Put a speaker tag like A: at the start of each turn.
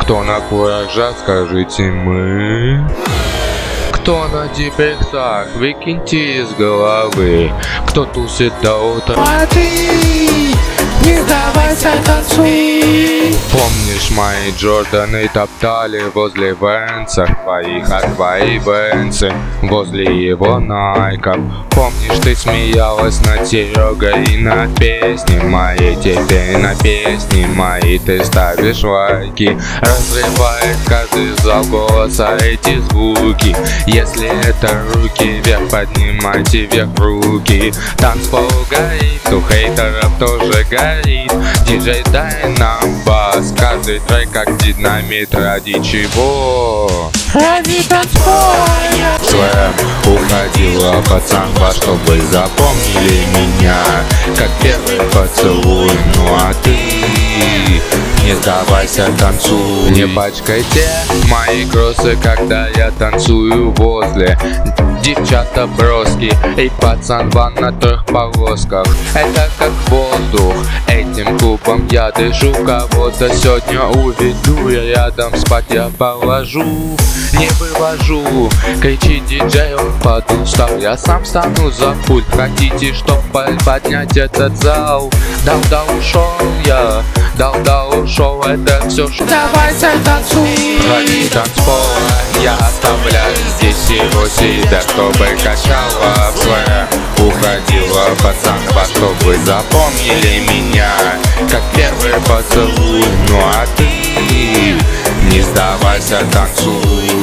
A: Кто на куражах, скажите мы? Кто на депрессах, выкиньте из головы. Кто тусит до утра,
B: А ты не сдавайся, танцуй.
A: помнишь, мои Джорданы топтали возле Венцах твоих, а твои Венцы возле его Найков. Помнишь, ты смеялась над Серегой и над песней моей. Теперь на песни мои ты ставишь лайки. Разрывает каждый зал голоса эти звуки. Если это руки вверх, поднимайте вверх руки. Танцпол горит, у хейтеров тоже горит. Диджей, дай нам бас, каждый трек как динамит. Ради чего?
B: Ради танцпола.
A: Слэм уходила пацан, чтобы запомнили меня как первый поцелуй. Ну а ты не сдавайся, танцуй. Не пачкайте мои кроссы, когда я танцую возле девчата броски. И пацан ван на трех полосках. Это как воздух, этим клубом я дышу. Кого-то сегодня уведу, я рядом спать я положу. Не вывожу, кричит диджей, он подустал. Я сам стану за пульт. Хотите, чтоб поднять этот зал? Да ушел я, да ушел. Это все, что
B: Давайся, танцуй.
A: ради танцпола я оставляю здесь его себя, чтобы качала флэм. Уходила пацанва, чтобы запомнили меня как первый поцелуй. Ну а ты не сдавайся, танцуй.